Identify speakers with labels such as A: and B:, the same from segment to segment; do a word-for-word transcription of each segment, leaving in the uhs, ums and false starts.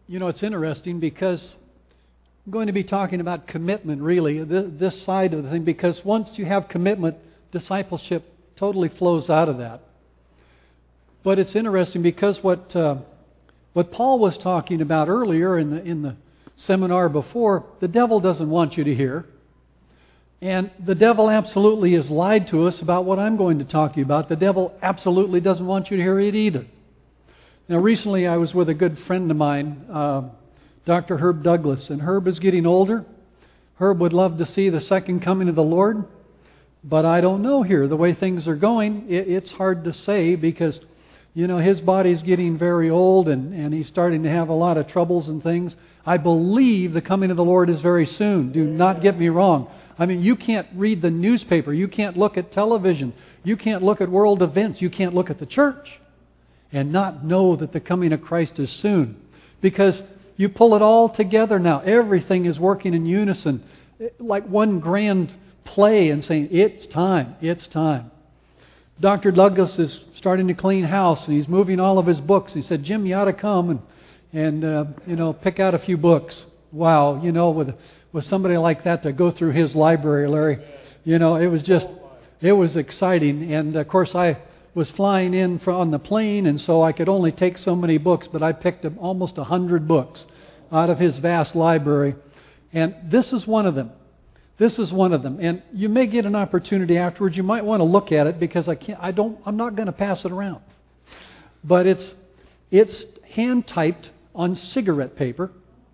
A: You know, it's interesting because I'm going to be talking about commitment, really, this side of the thing, because once you have commitment, discipleship totally flows out of that. But it's interesting because what uh, what Paul was talking about earlier in the in the seminar before, the devil doesn't want you to hear. And the devil absolutely has lied to us about what I'm going to talk to you about. The devil absolutely doesn't want you to hear it either. Now, recently I was with a good friend of mine, uh, Doctor Herb Douglas, and Herb is getting older. Herb would love to see the second coming of the Lord, but I don't know here. The way things are going, it, it's hard to say because, you know, his body's getting very old and, and he's starting to have a lot of troubles and things. I believe the coming of the Lord is very soon. Do not get me wrong. I mean, you can't read the newspaper. You can't look at television. You can't look at world events. You can't look at the church and not know that the coming of Christ is soon. Because you pull it all together now. Everything is working in unison, like one grand play and saying, it's time, it's time. Doctor Douglas is starting to clean house and he's moving all of his books. He said, Jim, you ought to come and, and uh, you know, pick out a few books. Wow, you know, with with somebody like that to go through his library, Larry, you know, it was just, it was exciting. And of course I was flying in from on the plane, and so I could only take so many books, but I picked up almost a hundred books out of his vast library. And this is one of them. This is one of them. And you may get an opportunity afterwards. You might want to look at it because I can't I don't I'm not going to pass it around. But it's it's hand typed on cigarette paper.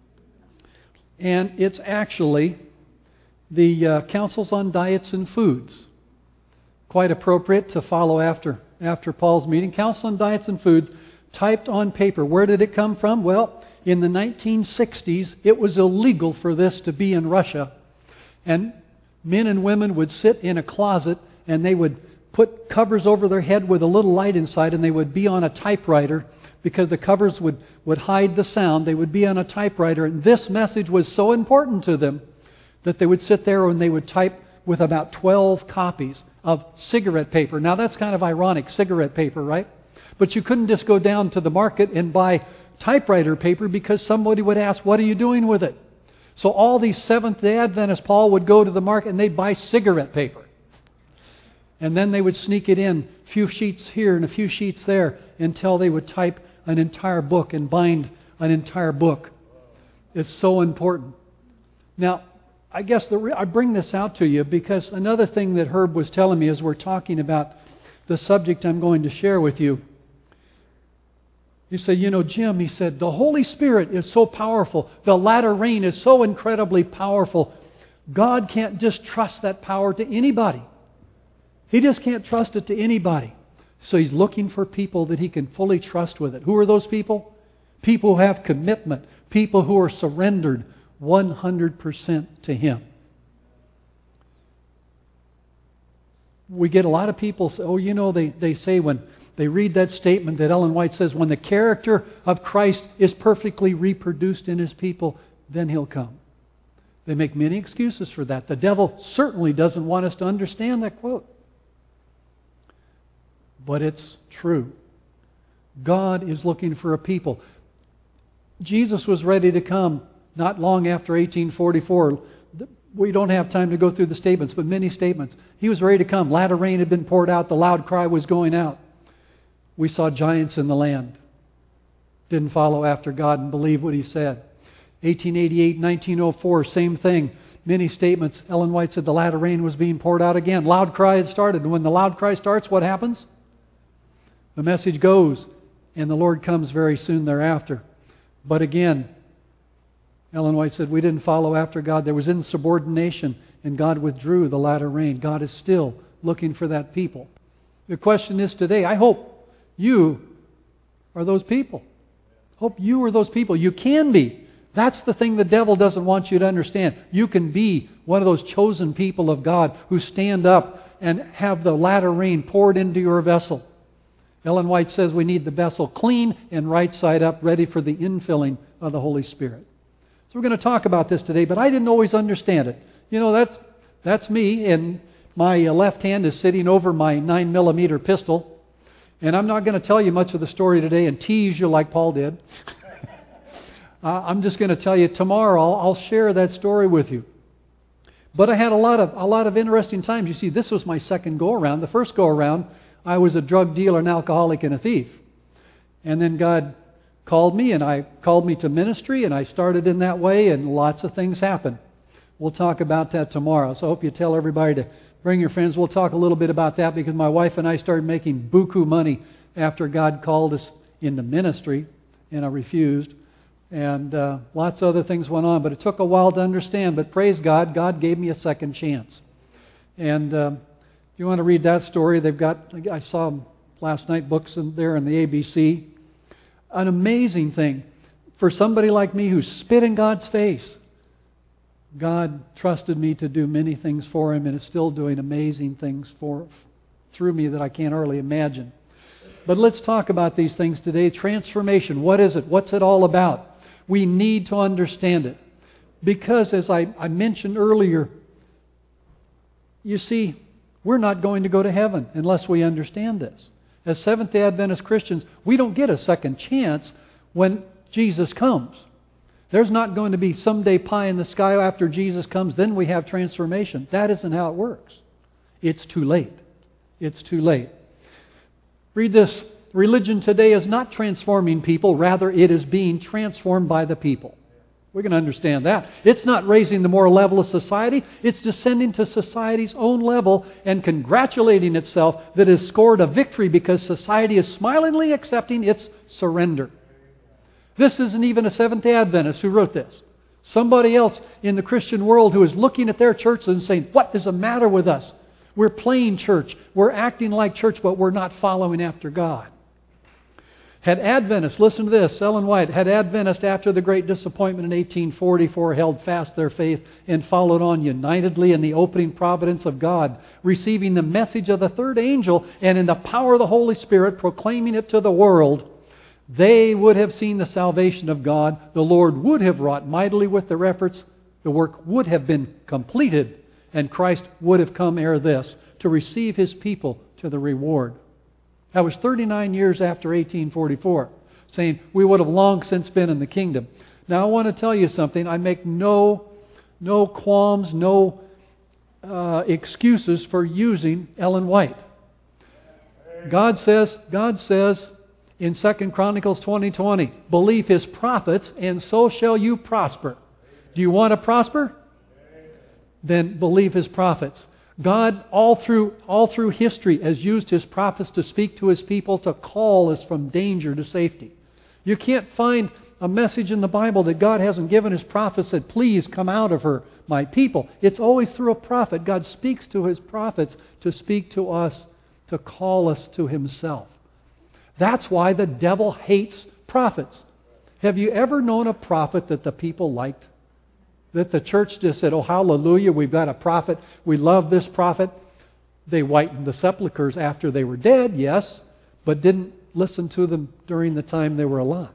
A: And it's actually the uh, Counsels on Diets and Foods. Quite appropriate to follow after after Paul's meeting. Counsel on Diets and Foods, typed on paper. Where did it come from? Well, in the nineteen sixties, it was illegal for this to be in Russia. And men and women would sit in a closet and they would put covers over their head with a little light inside, and they would be on a typewriter because the covers would, would hide the sound. They would be on a typewriter, and this message was so important to them that they would sit there and they would type with about twelve copies of cigarette paper. Now that's kind of ironic, cigarette paper, right? But you couldn't just go down to the market and buy typewriter paper because somebody would ask, what are you doing with it? So all these Seventh-day Adventists, Paul, would go to the market and they'd buy cigarette paper. And then they would sneak it in, a few sheets here and a few sheets there, until they would type an entire book and bind an entire book. It's so important. Now, I guess the re- I bring this out to you because another thing that Herb was telling me as we're talking about the subject I'm going to share with you. He said, you know, Jim, he said, the Holy Spirit is so powerful. The latter rain is so incredibly powerful. God can't just trust that power to anybody. He just can't trust it to anybody. So He's looking for people that He can fully trust with it. Who are those people? People who have commitment. People who are surrendered one hundred percent to Him. We get a lot of people say, oh, you know, they, they say when they read that statement that Ellen White says, when the character of Christ is perfectly reproduced in His people, then He'll come. They make many excuses for that. The devil certainly doesn't want us to understand that quote. But it's true. God is looking for a people. Jesus was ready to come not long after eighteen forty-four. We don't have time to go through the statements, but many statements. He was ready to come. Latter rain had been poured out. The loud cry was going out. We saw giants in the land. Didn't follow after God and believe what He said. eighteen eighty-eight, nineteen oh four, same thing. Many statements. Ellen White said the latter rain was being poured out again. Loud cry had started. And when the loud cry starts, what happens? The message goes, and the Lord comes very soon thereafter. But again, Ellen White said we didn't follow after God. There was insubordination, and God withdrew the latter rain. God is still looking for that people. The question is today, I hope you are those people. Hope you are those people. You can be. That's the thing the devil doesn't want you to understand. You can be one of those chosen people of God who stand up and have the latter rain poured into your vessel. Ellen White says we need the vessel clean and right side up, ready for the infilling of the Holy Spirit. So we're going to talk about this today, but I didn't always understand it. You know, that's that's me, and my left hand is sitting over my nine millimeter pistol, and I'm not going to tell you much of the story today and tease you like Paul did. Uh, I'm just going to tell you tomorrow. I'll, I'll share that story with you. But I had a lot of a lot of interesting times. You see, this was my second go around. The first go around, I was a drug dealer, an alcoholic, and a thief. And then God called me, and I called me to ministry, and I started in that way, and lots of things happened. We'll talk about that tomorrow. So I hope you tell everybody to bring your friends. We'll talk a little bit about that because my wife and I started making buku money after God called us into ministry, and I refused. And uh, lots of other things went on, but it took a while to understand. But praise God, God gave me a second chance. And uh, if you want to read that story, they've got, I saw them last night, books in there in the A B C. An amazing thing. For somebody like me who spit in God's face, God trusted me to do many things for Him, and is still doing amazing things for through me that I can't hardly imagine. But let's talk about these things today. Transformation. What is it? What's it all about? We need to understand it. Because, as I, I mentioned earlier, you see, we're not going to go to heaven unless we understand this. As Seventh-day Adventist Christians, we don't get a second chance when Jesus comes. There's not going to be someday pie in the sky after Jesus comes, then we have transformation. That isn't how it works. It's too late. It's too late. Read this. Religion today is not transforming people, rather it is being transformed by the people. We're going to understand that. It's not raising the moral level of society, it's descending to society's own level and congratulating itself that it has scored a victory because society is smilingly accepting its surrender. This isn't even a Seventh-day Adventist who wrote this. Somebody else in the Christian world who is looking at their church and saying, what is the matter with us? We're playing church. We're acting like church, but we're not following after God. Had Adventists, listen to this, Ellen White, had Adventists after the Great Disappointment in eighteen forty-four held fast their faith and followed on unitedly in the opening providence of God, receiving the message of the third angel and in the power of the Holy Spirit proclaiming it to the world, they would have seen the salvation of God. The Lord would have wrought mightily with their efforts. The work would have been completed, and Christ would have come ere this to receive His people to the reward. That was thirty-nine years after eighteen forty-four, saying we would have long since been in the kingdom. Now I want to tell you something. I make no, no qualms, no uh, excuses for using Ellen White. God says, God says in Second Chronicles twenty twenty, believe His prophets, and so shall you prosper. Do you want to prosper? Then believe His prophets. God, all through all through history, has used His prophets to speak to His people, to call us from danger to safety. You can't find a message in the Bible that God hasn't given His prophets that please come out of her, my people. It's always through a prophet. God speaks to His prophets to speak to us, to call us to Himself. That's why the devil hates prophets. Have you ever known a prophet that the people liked? That the church just said, oh, hallelujah, we've got a prophet. We love this prophet. They whitened the sepulchres after they were dead, yes, but didn't listen to them during the time they were alive.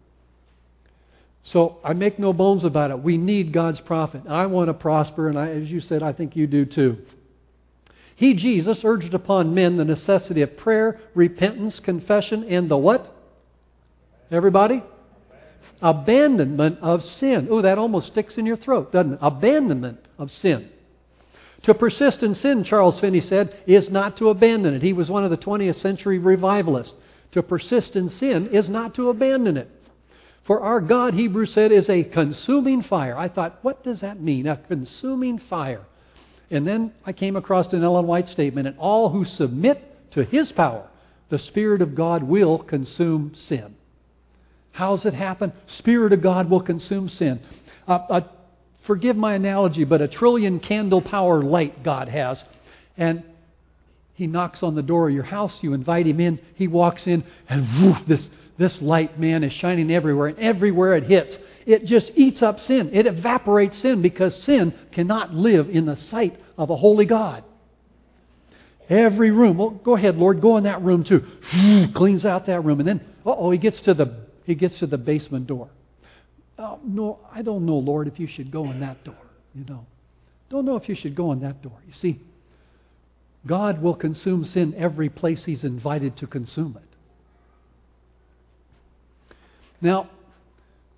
A: So I make no bones about it. We need God's prophet. I want to prosper, and I, as you said, I think you do too. He, Jesus, urged upon men the necessity of prayer, repentance, confession, and the what? Everybody? Abandonment of sin. Oh, that almost sticks in your throat, doesn't it? Abandonment of sin. To persist in sin, Charles Finney said, is not to abandon it. He was one of the twentieth century revivalists. To persist in sin is not to abandon it. For our God, Hebrews said, is a consuming fire. I thought, what does that mean? A consuming fire. And then I came across an Ellen White statement, and all who submit to His power, the Spirit of God will consume sin. How does it happen? Spirit of God will consume sin. Uh, uh, forgive my analogy, but a trillion candle power light God has. And He knocks on the door of your house. You invite Him in. He walks in, and woof, this, this light, man, is shining everywhere. And everywhere it hits, it just eats up sin. It evaporates sin because sin cannot live in the sight of a holy God. Every room. Well, go ahead, Lord. Go in that room too. Cleans out that room. And then, uh-oh, He gets to the He gets to the basement door. Oh, no, I don't know, Lord, if you should go in that door. You know, don't know if you should go in that door. You see, God will consume sin every place He's invited to consume it. Now,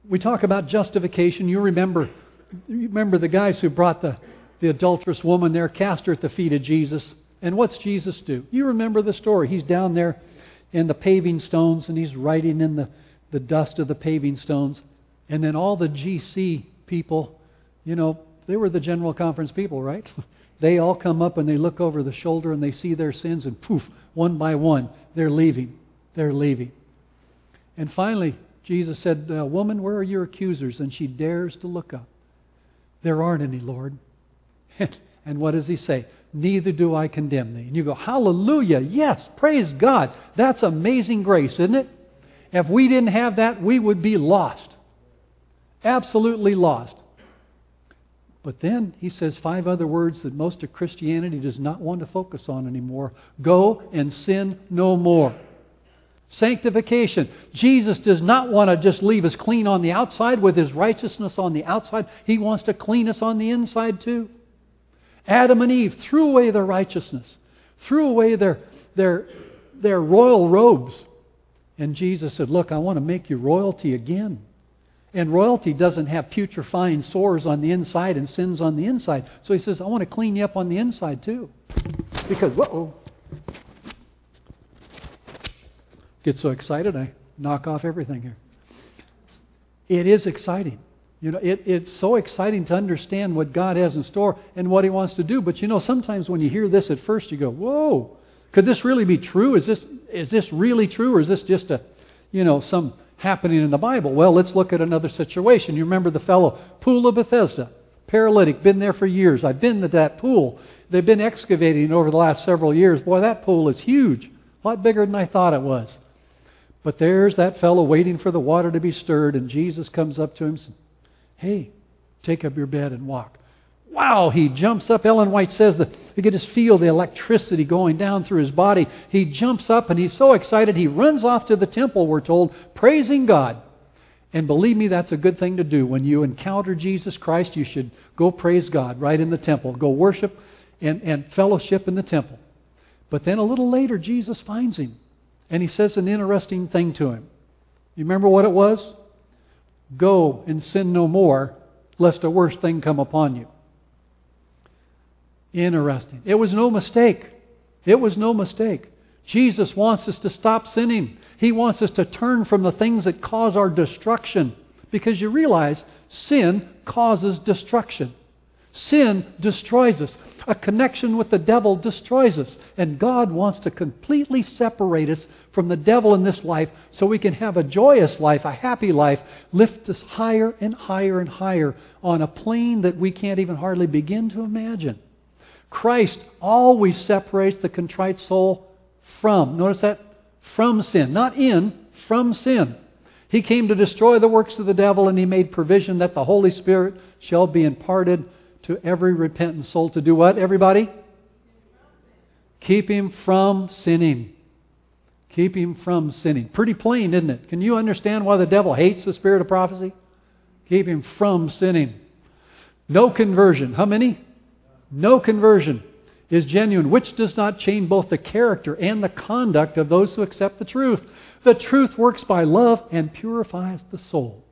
A: we talk about justification. You remember, you remember the guys who brought the, the adulterous woman there, cast her at the feet of Jesus. And what's Jesus do? You remember the story. He's down there in the paving stones, and he's writing in the, the dust of the paving stones. And then all the G C people, you know, they were the General Conference people, right? They all come up and they look over the shoulder and they see their sins, and poof, one by one, they're leaving. They're leaving. And finally, Jesus said, uh, woman, where are your accusers? And she dares to look up. There aren't any, Lord. And what does he say? Neither do I condemn thee. And you go, hallelujah, yes, praise God. That's amazing grace, isn't it? If we didn't have that, we would be lost. Absolutely lost. But then he says five other words that most of Christianity does not want to focus on anymore. Go and sin no more. Sanctification. Jesus does not want to just leave us clean on the outside with His righteousness on the outside. He wants to clean us on the inside too. Adam and Eve threw away their righteousness, threw away their, their, their royal robes. And Jesus said, look, I want to make you royalty again. And royalty doesn't have putrefying sores on the inside and sins on the inside. So He says, I want to clean you up on the inside too. Because, whoa, get so excited I knock off everything here. It is exciting. You know, it, it's so exciting to understand what God has in store and what He wants to do. But you know, sometimes when you hear this at first, you go, whoa, could this really be true? Is this is this really true? Or is this just a, you know, some happening in the Bible? Well, let's look at another situation. You remember the fellow, Pool of Bethesda, paralytic, been there for years. I've been to that pool. They've been excavating over the last several years. Boy, that pool is huge. A lot bigger than I thought it was. But there's that fellow waiting for the water to be stirred, and Jesus comes up to him and says, hey, take up your bed and walk. Wow, he jumps up. Ellen White says that you could just feel the electricity going down through his body. He jumps up and he's so excited, he runs off to the temple, we're told, praising God. And believe me, that's a good thing to do. When you encounter Jesus Christ, you should go praise God right in the temple. Go worship and, and fellowship in the temple. But then a little later, Jesus finds him. And He says an interesting thing to him. You remember what it was? Go and sin no more, lest a worse thing come upon you. Interesting. It was no mistake. It was no mistake. Jesus wants us to stop sinning. He wants us to turn from the things that cause our destruction. Because you realize sin causes destruction. Sin destroys us. A connection with the devil destroys us. And God wants to completely separate us from the devil in this life so we can have a joyous life, a happy life, lift us higher and higher and higher on a plane that we can't even hardly begin to imagine. Christ always separates the contrite soul from, notice that, from sin. Not in, from sin. He came to destroy the works of the devil, and He made provision that the Holy Spirit shall be imparted to every repentant soul to do what, everybody? Keep him from sinning. Keep him from sinning. Pretty plain, isn't it? Can you understand why the devil hates the spirit of prophecy? Keep him from sinning. No conversion. How many? No conversion is genuine, which does not change both the character and the conduct of those who accept the truth. The truth works by love and purifies the soul.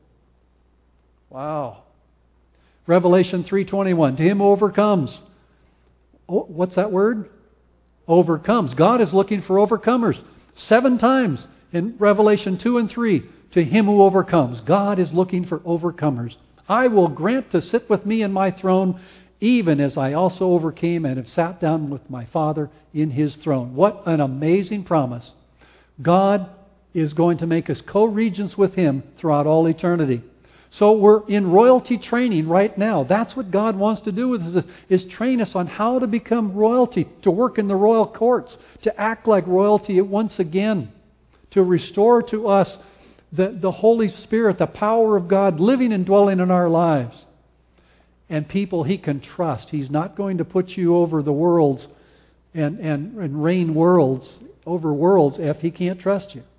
A: Wow. Revelation three twenty-one. To him who overcomes. Oh, what's that word? Overcomes. God is looking for overcomers. Seven times in Revelation two and three. To him who overcomes. God is looking for overcomers. I will grant to sit with me in my throne, even as I also overcame and have sat down with my Father in His throne. What an amazing promise. God is going to make us co-regents with Him throughout all eternity. So we're in royalty training right now. That's what God wants to do with us, is train us on how to become royalty, to work in the royal courts, to act like royalty once again, to restore to us the, the Holy Spirit, the power of God living and dwelling in our lives. And people He can trust. He's not going to put you over the worlds and, and, and reign worlds, over worlds if He can't trust you.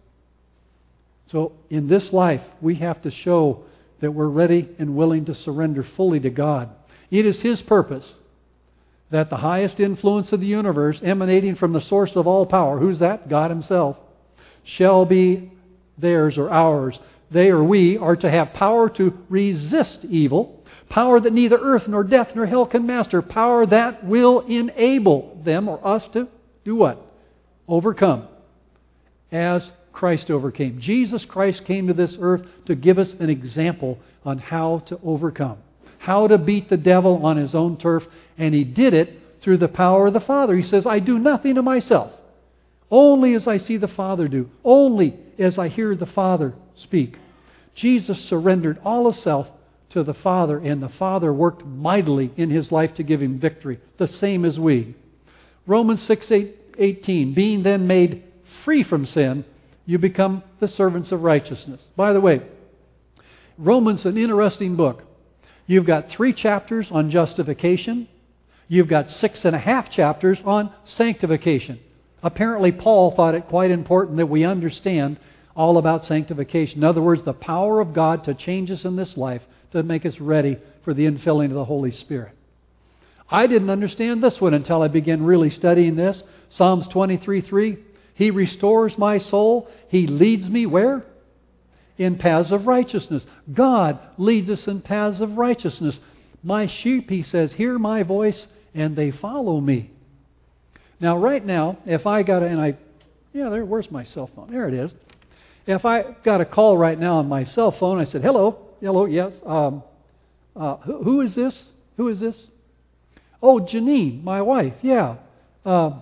A: So in this life, we have to show that we're ready and willing to surrender fully to God. It is His purpose that the highest influence of the universe, emanating from the source of all power, who's that? God Himself, shall be theirs or ours. they or we are to have power to resist evil, power that neither earth nor death nor hell can master, power that will enable them or us to do what? Overcome. As Christ overcame. Jesus Christ came to this earth to give us an example on how to overcome, how to beat the devil on his own turf, and He did it through the power of the Father. He says, I do nothing of myself, only as I see the Father do, only as I hear the Father speak. Jesus surrendered all of self to the Father, and the Father worked mightily in His life to give Him victory, the same as we. Romans six eighteen, being then made free from sin, you become the servants of righteousness. By the way, Romans is an interesting book. You've got three chapters on justification. You've got six and a half chapters on sanctification. Apparently, Paul thought it quite important that we understand all about sanctification. In other words, the power of God to change us in this life, to make us ready for the infilling of the Holy Spirit. I didn't understand this one until I began really studying this. Psalms twenty-three three. He restores my soul. He leads me where? In paths of righteousness. God leads us in paths of righteousness. My sheep, He says, hear my voice and they follow me. Now, right now, if I got a, and I, yeah, there, where's my cell phone? There it is. If I got a call right now on my cell phone, I said, hello, hello, yes, um, uh, who, who is this? Who is this? Oh, Janine, my wife, yeah. Uh,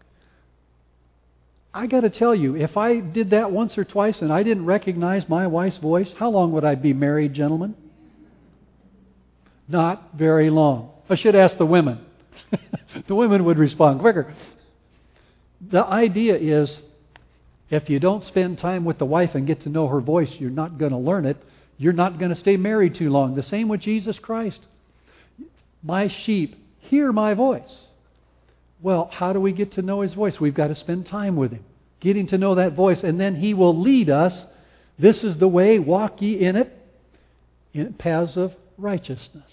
A: I got to tell you, if I did that once or twice and I didn't recognize my wife's voice, how long would I be married, gentlemen? Not very long. I should ask the women. The women would respond quicker. The idea is, if you don't spend time with the wife and get to know her voice, you're not going to learn it. You're not going to stay married too long. The same with Jesus Christ. My sheep hear my voice. Well, how do we get to know His voice? We've got to spend time with Him, getting to know that voice, and then He will lead us. This is the way, walk ye in it, in paths of righteousness.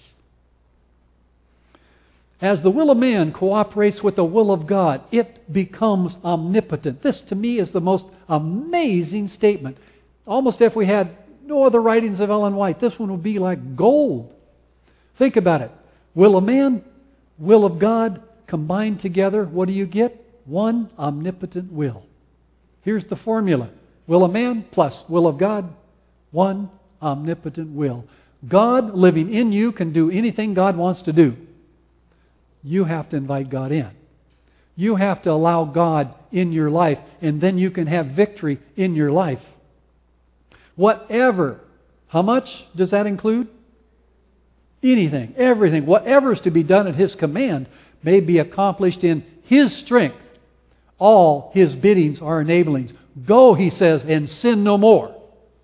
A: As the will of man cooperates with the will of God, it becomes omnipotent. This, to me, is the most amazing statement. Almost if we had no other writings of Ellen White, this one would be like gold. Think about it. Will of man, will of God, combined together, what do you get? One omnipotent will. Here's the formula. Will of man plus will of God, one omnipotent will. God living in you can do anything God wants to do. You have to invite God in. You have to allow God in your life, and then you can have victory in your life. Whatever. How much does that include? Anything, everything, whatever is to be done at His command may be accomplished in His strength. All His biddings are enablings. Go, He says, and sin no more.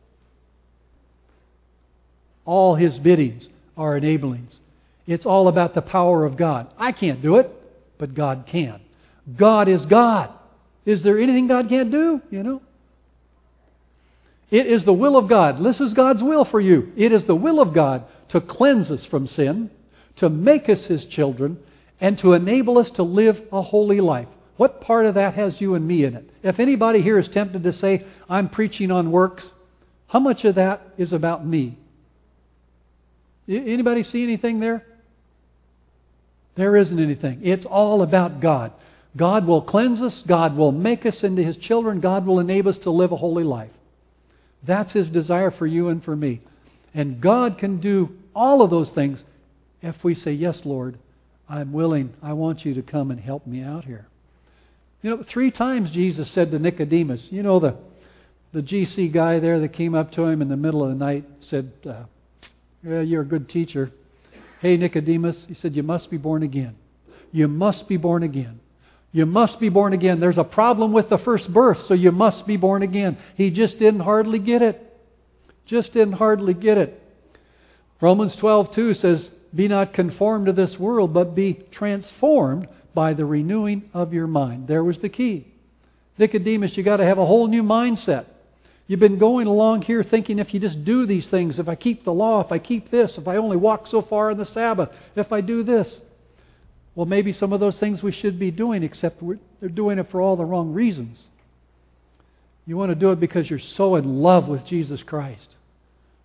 A: All His biddings are enablings. It's all about the power of God. I can't do it, but God can. God is God. Is there anything God can't do? You know? It is the will of God. This is God's will for you. It is the will of God to cleanse us from sin, to make us His children, and to enable us to live a holy life. What part of that has you and me in it? If anybody here is tempted to say, I'm preaching on works, how much of that is about me? Anybody see anything there? There isn't anything. It's all about God. God will cleanse us. God will make us into His children. God will enable us to live a holy life. That's His desire for you and for me. And God can do all of those things if we say, yes, Lord, I'm willing. I want you to come and help me out here. You know, three times Jesus said to Nicodemus, you know, the, the G C guy there that came up to Him in the middle of the night, said, uh, yeah, you're a good teacher. Hey, Nicodemus, he said, you must be born again. You must be born again. You must be born again. There's a problem with the first birth, so you must be born again. He just didn't hardly get it. Just didn't hardly get it. Romans twelve two says, be not conformed to this world, but be transformed by the renewing of your mind. There was the key. Nicodemus, you got to have a whole new mindset. You've been going along here thinking if you just do these things, if I keep the law, if I keep this, if I only walk so far on the Sabbath, if I do this. Well, maybe some of those things we should be doing, except we're, they're doing it for all the wrong reasons. You want to do it because you're so in love with Jesus Christ.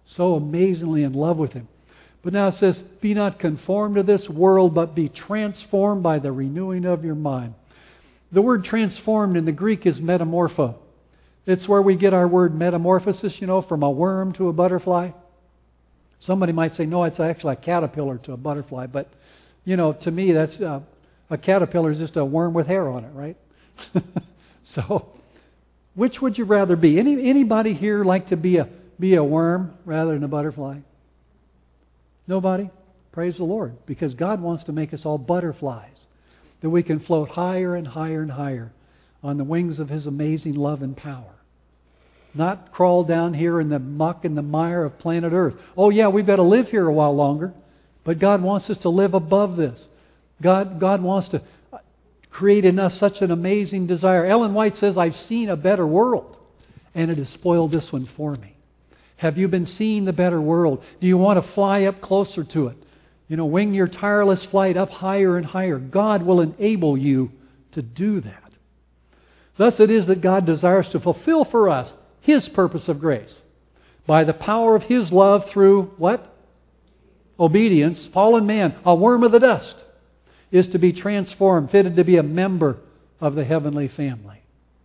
A: So amazingly in love with Him. But now it says, be not conformed to this world, but be transformed by the renewing of your mind. The word transformed in the Greek is metamorpho. It's where we get our word metamorphosis, you know, from a worm to a butterfly. Somebody might say, no, it's actually a caterpillar to a butterfly. But, you know, to me, that's uh, a caterpillar is just a worm with hair on it, right? So, which would you rather be? Any anybody here like to be a be a worm rather than a butterfly? Nobody? Praise the Lord. Because God wants to make us all butterflies. That we can float higher and higher and higher on the wings of His amazing love and power. Not crawl down here in the muck and the mire of planet Earth. Oh yeah, we've got to live here a while longer. But God wants us to live above this. God, God wants to create in us such an amazing desire. Ellen White says, I've seen a better world, and it has spoiled this one for me. Have you been seeing the better world? Do you want to fly up closer to it? You know, wing your tireless flight up higher and higher. God will enable you to do that. Thus it is that God desires to fulfill for us His purpose of grace. By the power of His love through what? Obedience. Fallen man, a worm of the dust, is to be transformed, fitted to be a member of the heavenly family.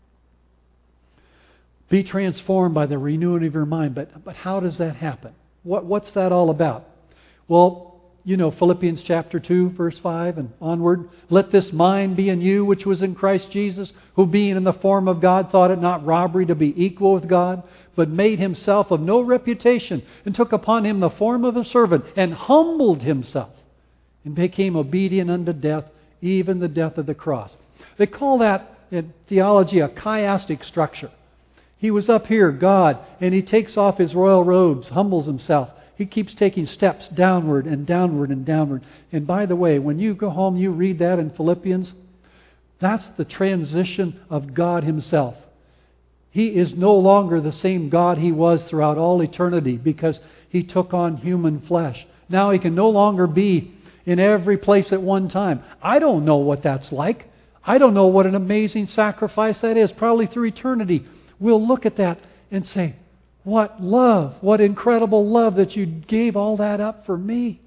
A: Be transformed by the renewing of your mind. But, but how does that happen? What, what's that all about? Well, you know, Philippians chapter two, verse five and onward. Let this mind be in you, which was in Christ Jesus, who being in the form of God, thought it not robbery to be equal with God, but made Himself of no reputation, and took upon Him the form of a servant, and humbled Himself, and became obedient unto death, even the death of the cross. They call that in theology a chiastic structure. He was up here, God, and He takes off His royal robes, humbles Himself. He keeps taking steps downward and downward and downward. And by the way, when you go home, you read that in Philippians, that's the transition of God Himself. He is no longer the same God He was throughout all eternity because He took on human flesh. Now He can no longer be in every place at one time. I don't know what that's like. I don't know what an amazing sacrifice that is. Probably through eternity, we'll look at that and say, what love, what incredible love that you gave all that up for me.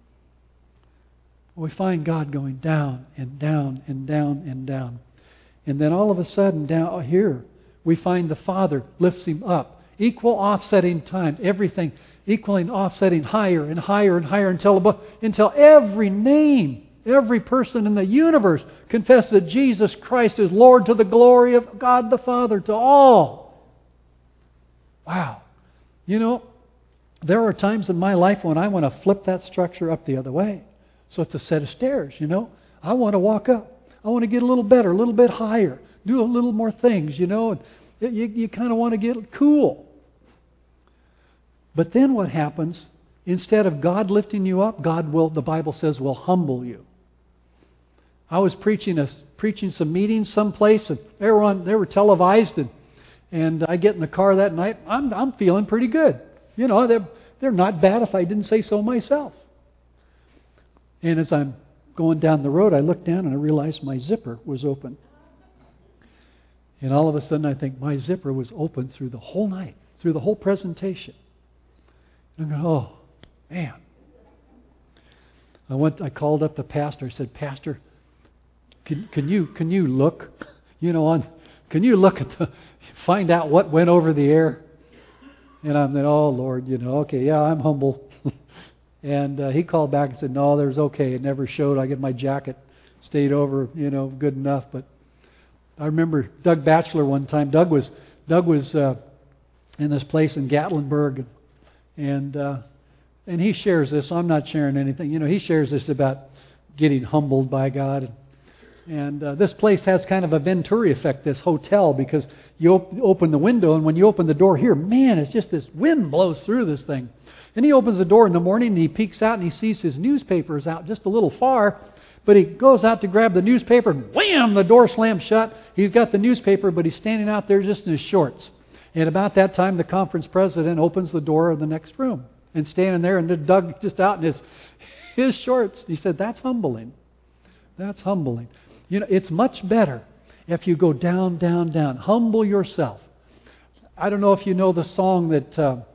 A: We find God going down and down and down and down. And then all of a sudden down here, we find the Father lifts Him up. Equal offsetting times, everything equaling offsetting higher and higher and higher until above, until every name, every person in the universe confesses that Jesus Christ is Lord to the glory of God the Father, to all. Wow. You know, there are times in my life when I want to flip that structure up the other way. So it's a set of stairs, you know. I want to walk up. I want to get a little better, a little bit higher, do a little more things, you know. And you, you kind of want to get cool. But then what happens, instead of God lifting you up, God will, the Bible says, will humble you. I was preaching a, preaching some meetings someplace, and they were on, they were televised, and And I get in the car that night, I'm I'm feeling pretty good. You know, they're, they're not bad if I didn't say so myself. And as I'm going down the road, I look down and I realize my zipper was open. And all of a sudden I think my zipper was open through the whole night, through the whole presentation. And I go, oh, man. I went. I called up the pastor. I said, Pastor, can, can you can you look, you know, on, can you look at the, find out what went over the air? And I'm then, oh Lord, you know, okay, yeah, I'm humble. And uh, he called back and said, no, there's okay. It never showed. I get my jacket stayed over, you know, good enough. But I remember Doug Batchelor one time. Doug was Doug was uh, in this place in Gatlinburg, and uh, and he shares this. So I'm not sharing anything. You know, he shares this about getting humbled by God. And uh, this place has kind of a Venturi effect, this hotel, because you op- open the window, and when you open the door here, man, it's just this wind blows through this thing. And he opens the door in the morning, and he peeks out, and he sees his newspapers out just a little far. But he goes out to grab the newspaper, and wham, the door slams shut. He's got the newspaper, but he's standing out there just in his shorts. And about that time, the conference president opens the door of the next room, and standing there, and Doug just out in his his shorts. He said, "That's humbling. That's humbling." You know, it's much better if you go down, down, down. Humble yourself. I don't know if you know the song that uh,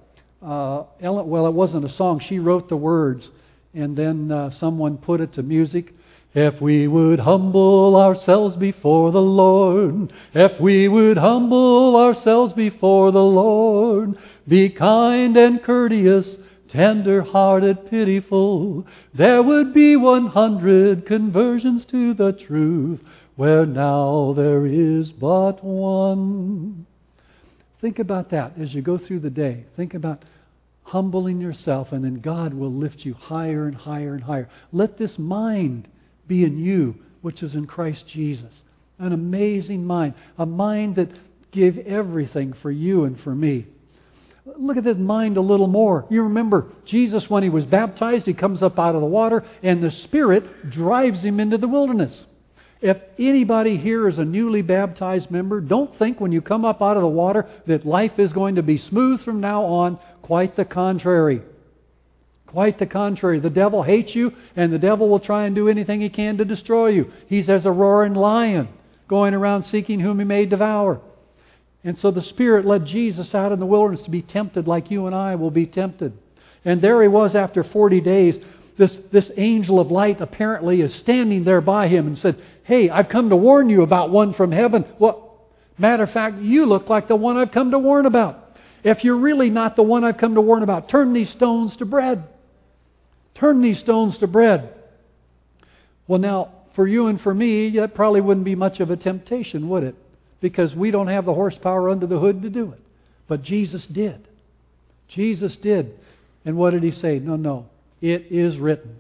A: uh, Ellen, well, it wasn't a song. She wrote the words, and then uh, someone put it to music. If we would humble ourselves before the Lord, if we would humble ourselves before the Lord, be kind and courteous, tender-hearted, pitiful, there would be one hundred conversions to the truth, where now there is but one. Think about that as you go through the day. Think about humbling yourself, and then God will lift you higher and higher and higher. Let this mind be in you, which is in Christ Jesus. An amazing mind. A mind that gave everything for you and for me. Look at this mind a little more. You remember Jesus, when He was baptized, He comes up out of the water, and the Spirit drives Him into the wilderness. If anybody here is a newly baptized member, don't think when you come up out of the water that life is going to be smooth from now on. Quite the contrary. Quite the contrary. The devil hates you, and the devil will try and do anything he can to destroy you. He's as a roaring lion, going around seeking whom he may devour. And so the Spirit led Jesus out in the wilderness to be tempted like you and I will be tempted. And there He was after forty days. This, this angel of light apparently is standing there by Him and said, "Hey, I've come to warn you about one from heaven." Well, matter of fact, you look like the one I've come to warn about. If you're really not the one I've come to warn about, turn these stones to bread. Turn these stones to bread. Well, now, for you and for me, that probably wouldn't be much of a temptation, would it? Because we don't have the horsepower under the hood to do it. But Jesus did. Jesus did. And what did He say? No, no. It is written.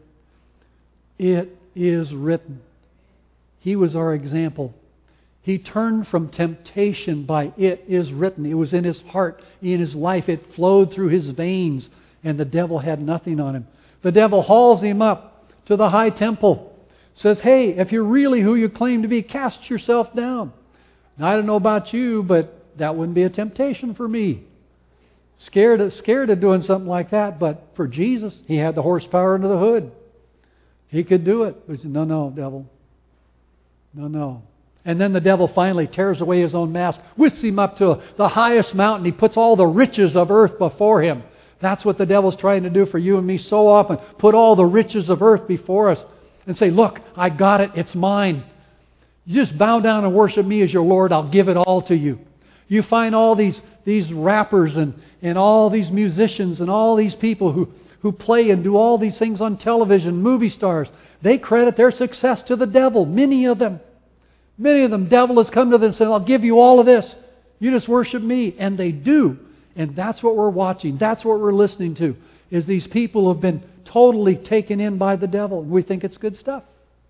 A: It is written. He was our example. He turned from temptation by it is written. It was in His heart, in His life. It flowed through His veins, and the devil had nothing on Him. The devil hauls Him up to the high temple. Says, "Hey, if you're really who you claim to be, cast yourself down." Now, I don't know about you, but that wouldn't be a temptation for me. Scared of, scared of doing something like that, but for Jesus, He had the horsepower under the hood. He could do it. He said, "No, no, devil. No, no." And then the devil finally tears away his own mask, whisks him up to the highest mountain. He puts all the riches of earth before him. That's what the devil's trying to do for you and me so often. Put all the riches of earth before us and say, "Look, I got it. It's mine. You just bow down and worship me as your Lord. I'll give it all to you." You find all these, these rappers and, and all these musicians and all these people who, who play and do all these things on television, movie stars. They credit their success to the devil. Many of them. Many of them. Devil has come to them and said, "I'll give you all of this. You just worship me." And they do. And that's what we're watching. That's what we're listening to. Is these people who have been totally taken in by the devil. We think it's good stuff.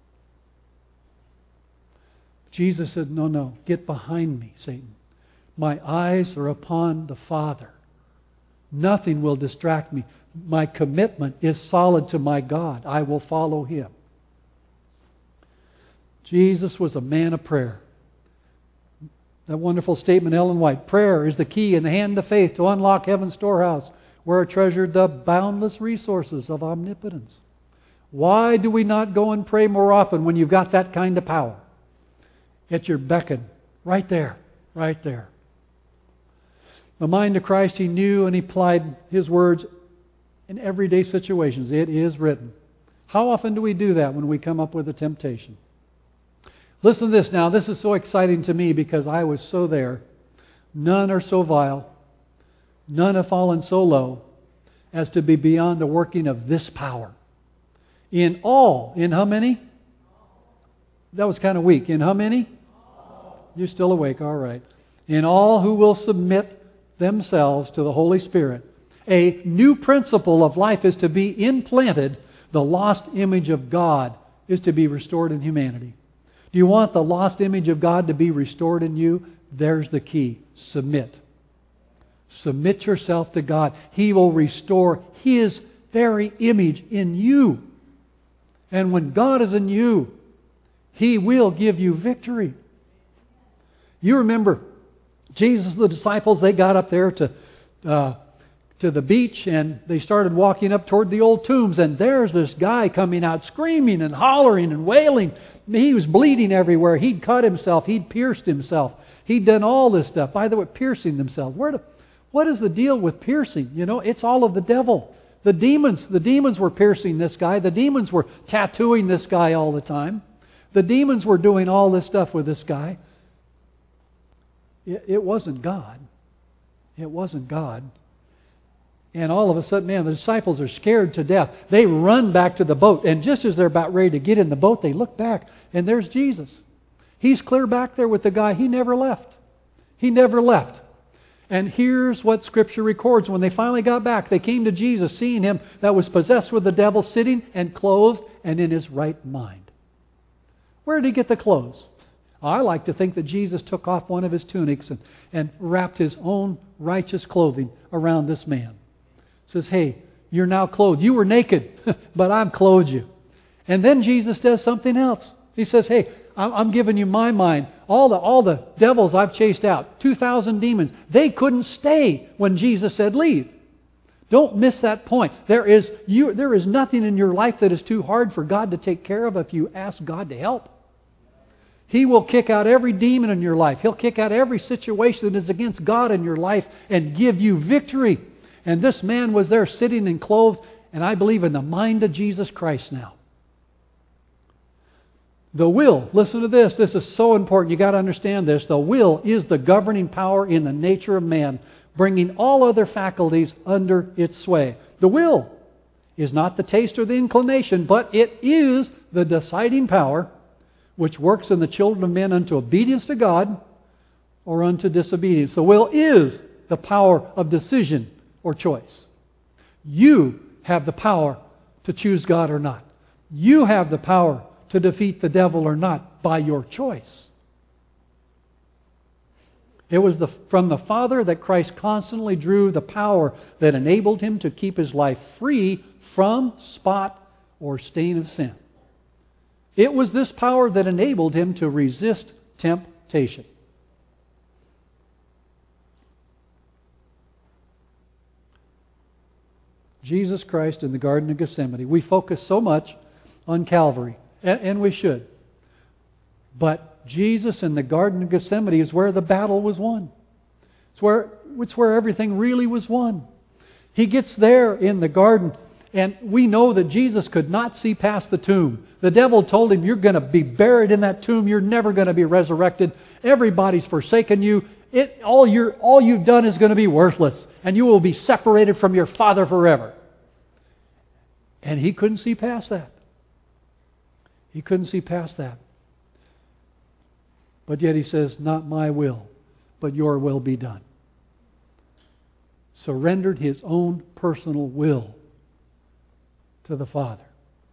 A: Jesus said, "No, no. Get behind me, Satan. My eyes are upon the Father. Nothing will distract me. My commitment is solid to my God. I will follow Him." Jesus was a man of prayer. That wonderful statement, Ellen White, prayer is the key in the hand of faith to unlock heaven's storehouse, where are treasured the boundless resources of omnipotence. Why do we not go and pray more often when you've got that kind of power at your beckon? Right there, right there. The mind of Christ, He knew and He applied His words in everyday situations. It is written. How often do we do that when we come up with a temptation? Listen to this now. This is so exciting to me because I was so there. None are so vile. None have fallen so low as to be beyond the working of this power. In all, in how many? That was kind of weak. In how many? You're still awake, all right. In all who will submit themselves to the Holy Spirit. A new principle of life is to be implanted. The lost image of God is to be restored in humanity. Do you want the lost image of God to be restored in you? There's the key. Submit. Submit yourself to God. He will restore His very image in you. And when God is in you, He will give you victory. You remember Jesus and the disciples, they got up there to uh, to the beach and they started walking up toward the old tombs, and there's this guy coming out screaming and hollering and wailing. He was bleeding everywhere. He'd cut himself. He'd pierced himself. He'd done all this stuff. By the way, piercing themselves. Where do, What is the deal with piercing? You know, it's all of the devil. The demons, the demons were piercing this guy. The demons were tattooing this guy all the time. The demons were doing all this stuff with this guy. It, it wasn't God. It wasn't God. And all of a sudden, man, the disciples are scared to death. They run back to the boat. And just as they're about ready to get in the boat, they look back, and there's Jesus. He's clear back there with the guy. He never left. He never left. And here's what Scripture records. When they finally got back, they came to Jesus, seeing him that was possessed with the devil, sitting and clothed and in his right mind. Where did he get the clothes? I like to think that Jesus took off one of his tunics and, and wrapped his own righteous clothing around this man. Says, hey, you're now clothed. You were naked, but I've clothed you. And then Jesus does something else. He says, hey, I'm giving you my mind. All the all the devils I've chased out, two thousand demons, they couldn't stay when Jesus said leave. Don't miss that point. There is you. There is nothing in your life that is too hard for God to take care of if you ask God to help. He will kick out every demon in your life. He'll kick out every situation that is against God in your life and give you victory. And this man was there sitting and clothed, and I believe in the mind of Jesus Christ now. The will, listen to this, this is so important, you got to understand this. The will is the governing power in the nature of man, bringing all other faculties under its sway. The will is not the taste or the inclination, but it is the deciding power which works in the children of men unto obedience to God or unto disobedience. The will is the power of decision or choice. You have the power to choose God or not. You have the power to defeat the devil or not by your choice. It was the, from the Father that Christ constantly drew the power that enabled him to keep his life free from spot or stain of sin. It was this power that enabled him to resist temptation. Jesus Christ in the Garden of Gethsemane. We focus so much on Calvary, and we should. But Jesus in the Garden of Gethsemane is where the battle was won. It's where, it's where everything really was won. He gets there in the garden, and we know that Jesus could not see past the tomb. The devil told him, you're going to be buried in that tomb. You're never going to be resurrected. Everybody's forsaken you. It, all, you're, all you've done is going to be worthless, and you will be separated from your Father forever. And he couldn't see past that. He couldn't see past that. But yet he says, not my will, but your will be done. Surrendered his own personal will to the Father.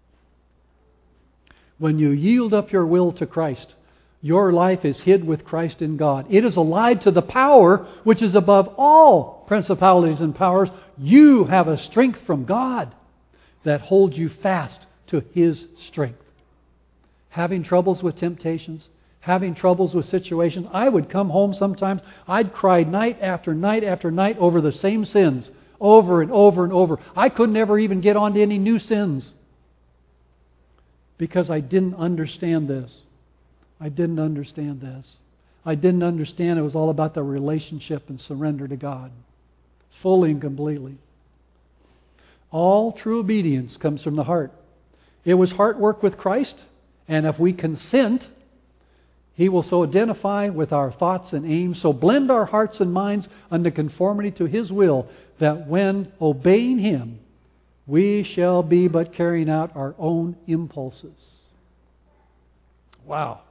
A: When you yield up your will to Christ, your life is hid with Christ in God. It is allied to the power which is above all principalities and powers. You have a strength from God that holds you fast to His strength. Having troubles with temptations, having troubles with situations, I would come home sometimes, I'd cry night after night after night over the same sins, over and over and over. I could never even get onto any new sins because I didn't understand this. I didn't understand this. I didn't understand it was all about the relationship and surrender to God, fully and completely. All true obedience comes from the heart. It was heart work with Christ, and if we consent, He will so identify with our thoughts and aims, so blend our hearts and minds unto conformity to His will, that when obeying Him, we shall be but carrying out our own impulses. Wow.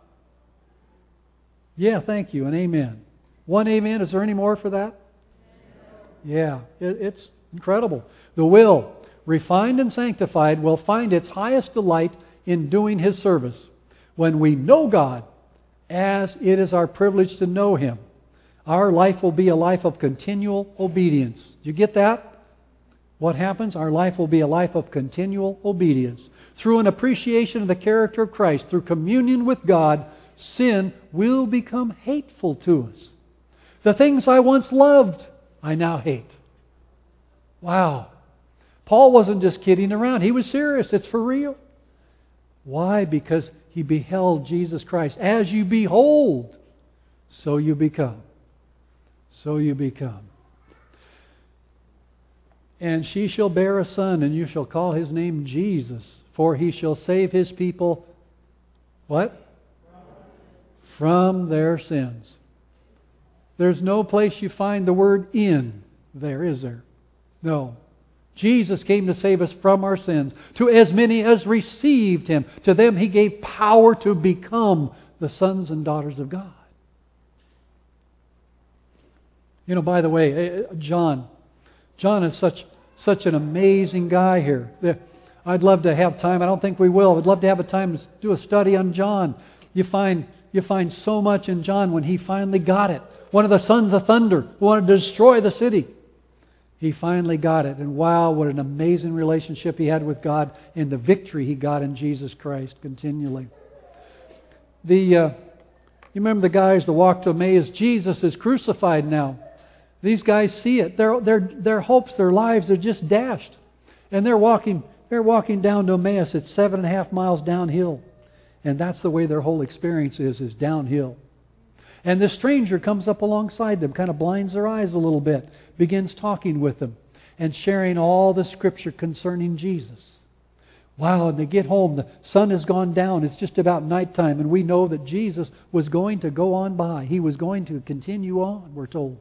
A: Yeah, thank you, and amen. One amen. Is there any more for that? Yeah, it, it's incredible. The will, refined and sanctified, will find its highest delight in doing His service. When we know God, as it is our privilege to know Him, our life will be a life of continual obedience. Do you get that? What happens? Our life will be a life of continual obedience. Through an appreciation of the character of Christ, through communion with God, sin will become hateful to us. The things I once loved, I now hate. Wow. Paul wasn't just kidding around. He was serious. It's for real. Why? Because he beheld Jesus Christ. As you behold, so you become. So you become. And she shall bear a son, and you shall call his name Jesus, for he shall save his people, what? From their sins. There's no place you find the word in there, is there? No. Jesus came to save us from our sins. To as many as received Him, to them He gave power to become the sons and daughters of God. You know, by the way, John, John is such such an amazing guy here. I'd love to have time. I don't think we will. I'd love to have a time to do a study on John. You find you find so much in John when he finally got it. One of the sons of thunder who wanted to destroy the city. He finally got it. And wow, what an amazing relationship he had with God and the victory he got in Jesus Christ continually. The uh, you remember the guys that walked to Emmaus? Jesus is crucified now. These guys see it. Their their their hopes, their lives are just dashed. And they're walking they're walking down to Emmaus. It's seven and a half miles downhill. And that's the way their whole experience is, is downhill. And this stranger comes up alongside them, kind of blinds their eyes a little bit, begins talking with them and sharing all the Scripture concerning Jesus. Wow, and they get home, the sun has gone down, it's just about nighttime, and we know that Jesus was going to go on by. He was going to continue on, we're told.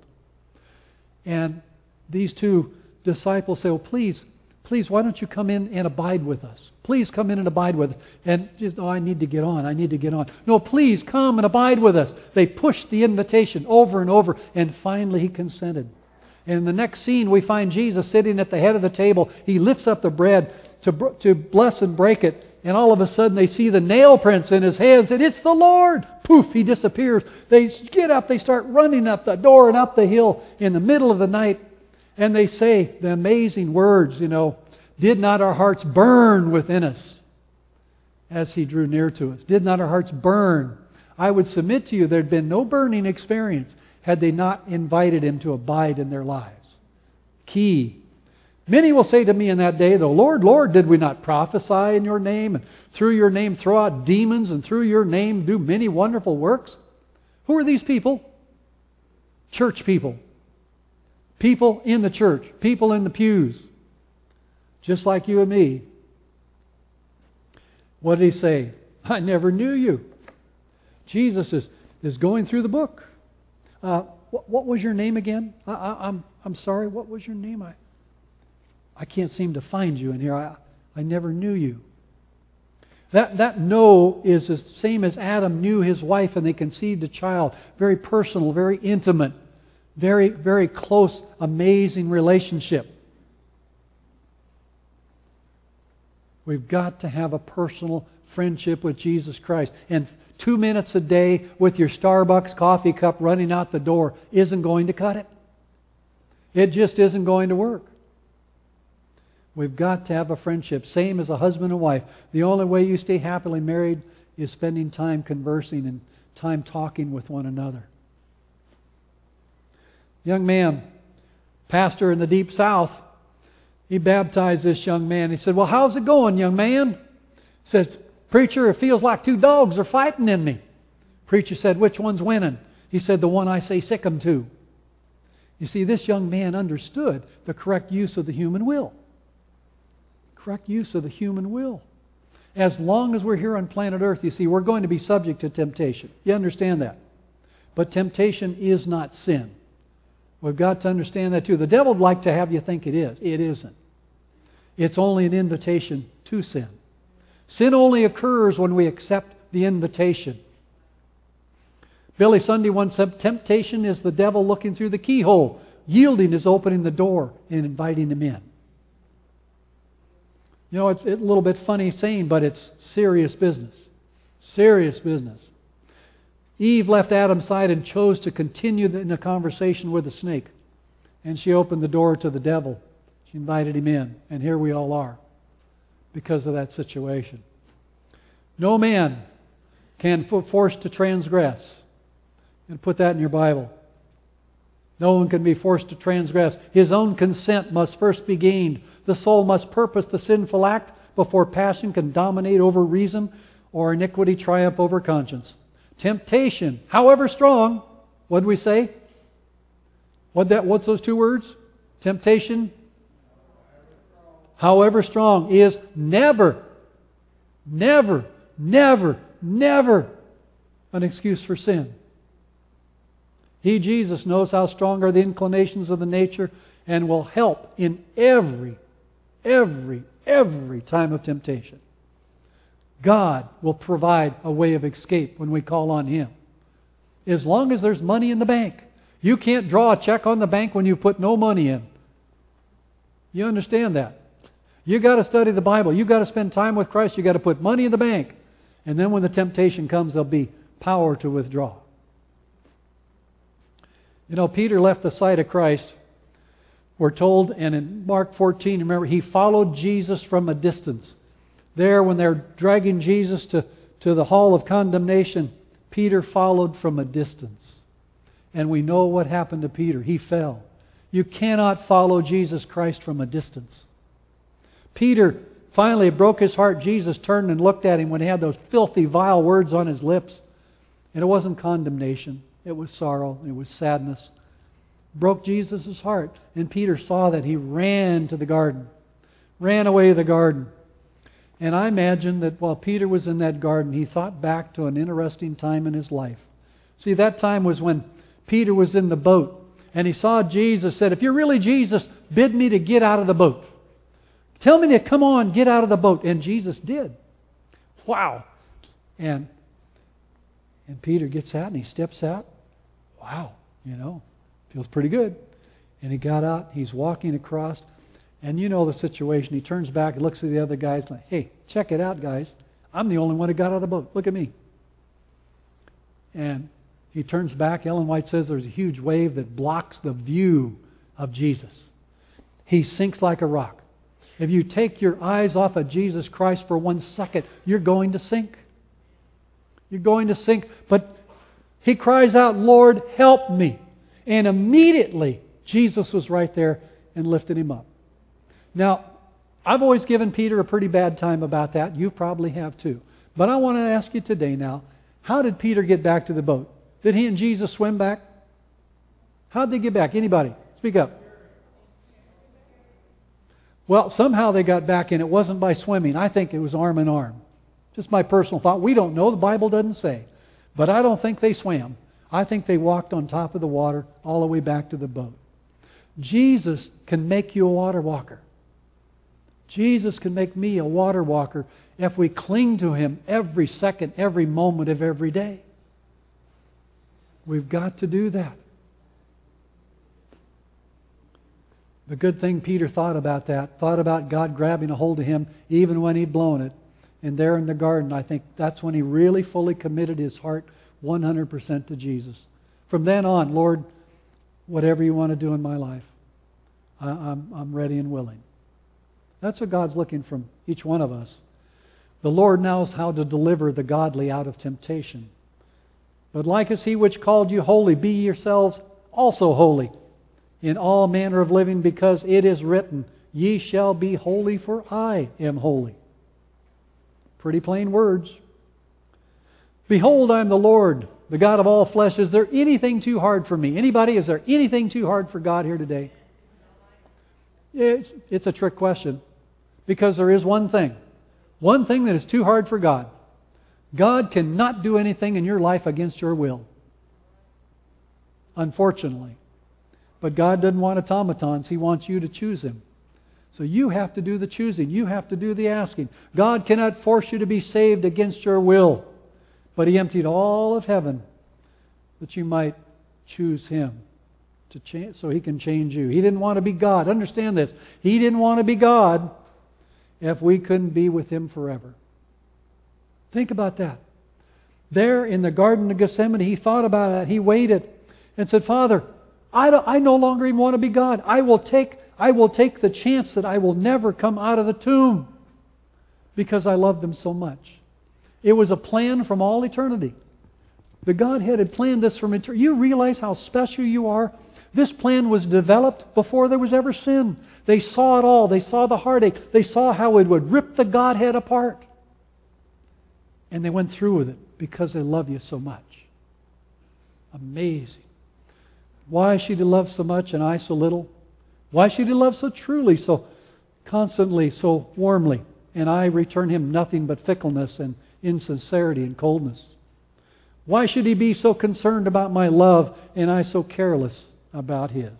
A: And these two disciples say, oh, please, please, why don't you come in and abide with us? Please come in and abide with us. And just, oh, I need to get on, I need to get on. No, please come and abide with us. They pushed the invitation over and over, and finally He consented. And in the next scene, we find Jesus sitting at the head of the table. He lifts up the bread to, to bless and break it. And all of a sudden, they see the nail prints in His hands. And it's the Lord. Poof, He disappears. They get up. They start running up the door and up the hill in the middle of the night. And they say the amazing words, you know, did not our hearts burn within us as He drew near to us? Did not our hearts burn? I would submit to you there had been no burning experience had they not invited Him to abide in their lives. Key. Many will say to me in that day, though, Lord, Lord, did we not prophesy in Your name, and through Your name throw out demons, and through Your name do many wonderful works? Who are these people? Church people. People in the church. People in the pews. Just like you and me. What did He say? I never knew you. Jesus is, is going through the book. Uh, what, what was your name again? I, I, I'm I'm sorry. What was your name? I I can't seem to find you in here. I I never knew you. That that no is the same as Adam knew his wife and they conceived a child. Very personal, very intimate, very very close, amazing relationship. We've got to have a personal friendship with Jesus Christ. And two minutes a day with your Starbucks coffee cup running out the door isn't going to cut it. It just isn't going to work. We've got to have a friendship. Same as a husband and wife. The only way you stay happily married is spending time conversing and time talking with one another. Young man, pastor in the Deep South, he baptized this young man. He said, well, how's it going, young man? He said, preacher, it feels like two dogs are fighting in me. Preacher said, which one's winning? He said, the one I say sick 'em to. You see, this young man understood the correct use of the human will. Correct use of the human will. As long as we're here on planet Earth, you see, we're going to be subject to temptation. You understand that? But temptation is not sin. We've got to understand that too. The devil would like to have you think it is. It isn't. It's only an invitation to sin. Sin only occurs when we accept the invitation. Billy Sunday once said, temptation is the devil looking through the keyhole. Yielding is opening the door and inviting him in. You know, it's, it's a little bit funny saying, but it's serious business. Serious business. Eve left Adam's side and chose to continue in the conversation with the snake. And she opened the door to the devil. She invited him in. And here we all are because of that situation. No man can be forced to transgress. And put that in your Bible. No one can be forced to transgress. His own consent must first be gained. The soul must purpose the sinful act before passion can dominate over reason or iniquity triumph over conscience. Temptation, however strong, what did we say? What that? What's those two words? Temptation however strong, is never, never, never, never an excuse for sin. He, Jesus, knows how strong are the inclinations of the nature and will help in every, every, every time of temptation. God will provide a way of escape when we call on Him. As long as there's money in the bank. You can't draw a check on the bank when you put no money in. You understand that? You've got to study the Bible. You've got to spend time with Christ. You've got to put money in the bank. And then when the temptation comes, there'll be power to withdraw. You know, Peter left the sight of Christ. We're told, and in Mark fourteen, remember, he followed Jesus from a distance. There, when they're dragging Jesus to, to the hall of condemnation, Peter followed from a distance. And we know what happened to Peter. He fell. You cannot follow Jesus Christ from a distance. Peter finally broke his heart. Jesus turned and looked at him when he had those filthy, vile words on his lips. And it wasn't condemnation. It was sorrow. It was sadness. Broke Jesus' heart. And Peter saw that. He ran to the garden. Ran away to the garden. And I imagine that while Peter was in that garden, he thought back to an interesting time in his life. See, that time was when Peter was in the boat. And he saw Jesus, said, if you're really Jesus, bid me to get out of the boat. Tell me to come on, get out of the boat. And Jesus did. Wow. And, and Peter gets out and he steps out. Wow. You know, feels pretty good. And he got out. He's walking across. And you know the situation. He turns back and looks at the other guys like, hey, check it out, guys. I'm the only one who got out of the boat. Look at me. And he turns back. Ellen White says there's a huge wave that blocks the view of Jesus. He sinks like a rock. If you take your eyes off of Jesus Christ for one second, you're going to sink. You're going to sink. But he cries out, Lord, help me. And immediately, Jesus was right there and lifted him up. Now, I've always given Peter a pretty bad time about that. You probably have too. But I want to ask you today now, how did Peter get back to the boat? Did he and Jesus swim back? How did they get back? Anybody? Speak up. Well, somehow they got back, and it wasn't by swimming. I think it was arm in arm. Just my personal thought. We don't know. The Bible doesn't say. But I don't think they swam. I think they walked on top of the water all the way back to the boat. Jesus can make you a water walker. Jesus can make me a water walker if we cling to Him every second, every moment of every day. We've got to do that. The good thing Peter thought about that, thought about God grabbing a hold of him even when he'd blown it. And there in the garden, I think that's when he really fully committed his heart one hundred percent to Jesus. From then on, Lord, whatever you want to do in my life, I, I'm, I'm ready and willing. That's what God's looking from each one of us. The Lord knows how to deliver the godly out of temptation. But like as He which called you holy, be yourselves also holy in all manner of living, because it is written, ye shall be holy, for I am holy. Pretty plain words. Behold, I am the Lord, the God of all flesh. Is there anything too hard for me? Anybody, is there anything too hard for God here today? It's, it's a trick question. Because there is one thing. One thing that is too hard for God. God cannot do anything in your life against your will. Unfortunately. But God doesn't want automatons. He wants you to choose Him. So you have to do the choosing. You have to do the asking. God cannot force you to be saved against your will. But He emptied all of heaven that you might choose Him. To change, so He can change you. He didn't want to be God. Understand this. He didn't want to be God if we couldn't be with Him forever. Think about that. There in the Garden of Gethsemane, He thought about it. He waited and said, Father, I, don't, I no longer even want to be God. I will take, I will take the chance that I will never come out of the tomb because I love them so much. It was a plan from all eternity. The Godhead had planned this from eternity. You realize how special you are? This plan was developed before there was ever sin. They saw it all. They saw the heartache. They saw how it would rip the Godhead apart. And they went through with it because they love you so much. Amazing. Why she did love so much and I so little? Why she did love so truly, so constantly so warmly, and I return him nothing but fickleness and insincerity and coldness? Why should he be so concerned about my love, and I so careless about his?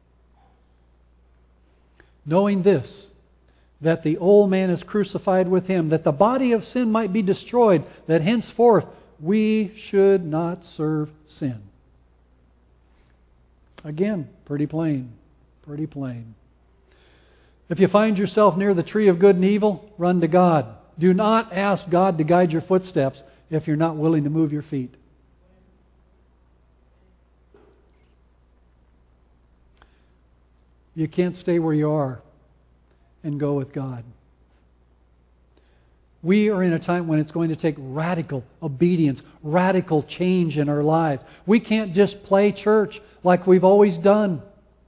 A: Knowing this, that the old man is crucified with him, that the body of sin might be destroyed, that henceforth we should not serve sin. Again, pretty plain, pretty plain. If you find yourself near the tree of good and evil, run to God. Do not ask God to guide your footsteps if you're not willing to move your feet. You can't stay where you are and go with God. We are in a time when it's going to take radical obedience, radical change in our lives. We can't just play church like we've always done.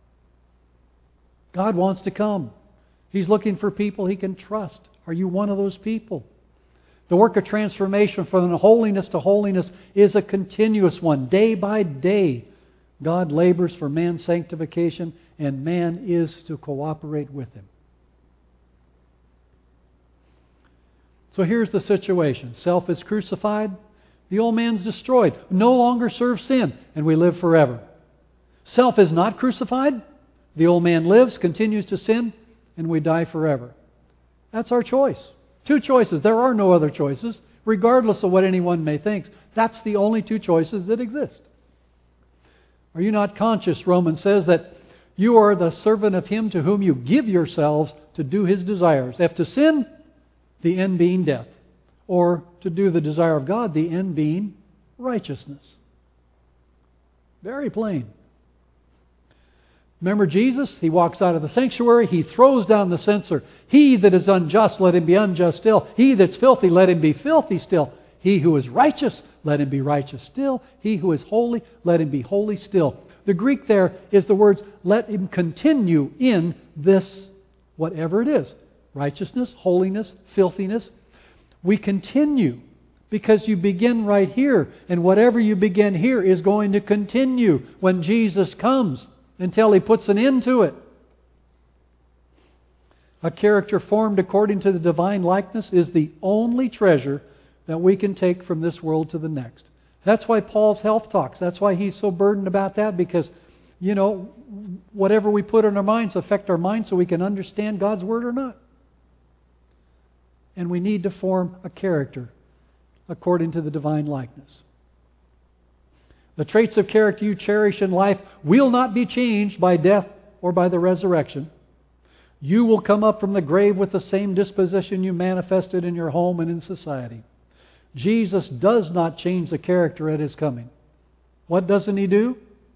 A: God wants to come. He's looking for people He can trust. Are you one of those people? The work of transformation from holiness to holiness is a continuous one. Day by day, God labors for man's sanctification, and man is to cooperate with Him. So here's the situation. Self is crucified. The old man's destroyed. No longer serves sin, and we live forever. Self is not crucified. The old man lives, continues to sin, and we die forever. That's our choice. Two choices. There are no other choices, regardless of what anyone may think. That's the only two choices that exist. Are you not conscious, Romans says, that you are the servant of Him to whom you give yourselves to do His desires? If to sin, the end being death. Or to do the desire of God, the end being righteousness. Very plain. Remember Jesus? He walks out of the sanctuary. He throws down the censer. He that is unjust, let him be unjust still. He that's filthy, let him be filthy still. He who is righteous, let him be righteous still. He who is holy, let him be holy still. The Greek there is the words, let him continue in this, whatever it is. Righteousness, holiness, filthiness. We continue because you begin right here. And whatever you begin here is going to continue when Jesus comes until He puts an end to it. A character formed according to the divine likeness is the only treasure that we can take from this world to the next. That's why Paul's health talks. That's why he's so burdened about that, because, you know, whatever we put in our minds affect our minds so we can understand God's Word or not. And we need to form a character according to the divine likeness. The traits of character you cherish in life will not be changed by death or by the resurrection. You will come up from the grave with the same disposition you manifested in your home and in society. Jesus does not change the character at His coming. What doesn't He do?